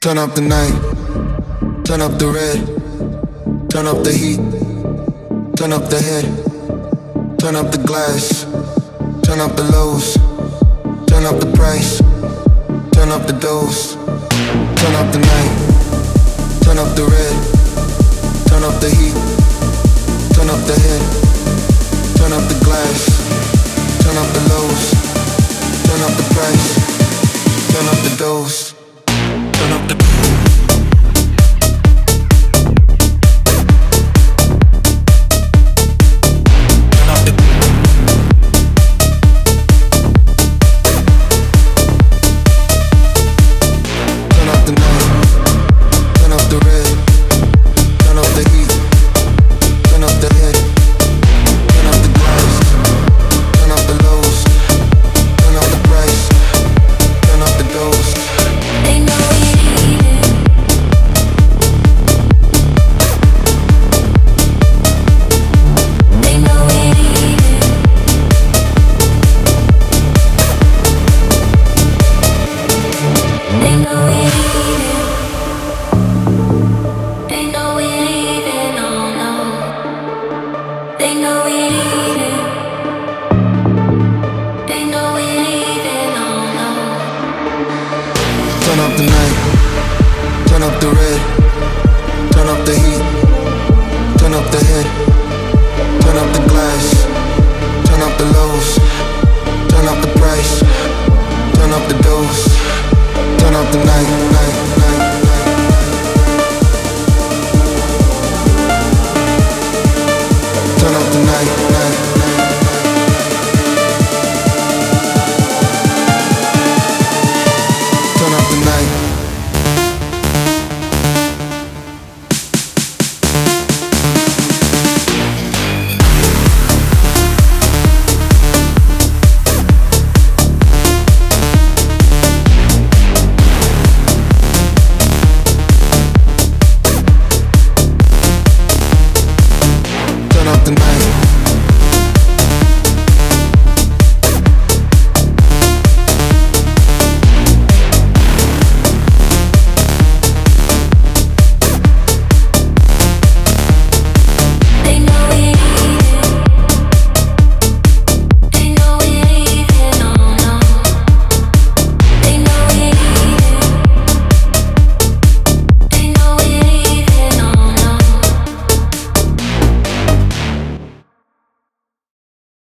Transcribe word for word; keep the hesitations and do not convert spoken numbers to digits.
Turn up the night, turn up the red, turn up the heat, turn up the head, turn up the glass, turn up the lows, turn up the price, turn up the dose. Turn up the night, turn up the red, turn up the heat, turn up the head, turn up the glass, turn up the lows, turn up the price, turn up the dose. Turn up the Turn up the night, turn up the red, turn up the heat, turn up the head, turn up the glass, turn up the lows, turn up the price, turn up the dose. Turn up the night, night.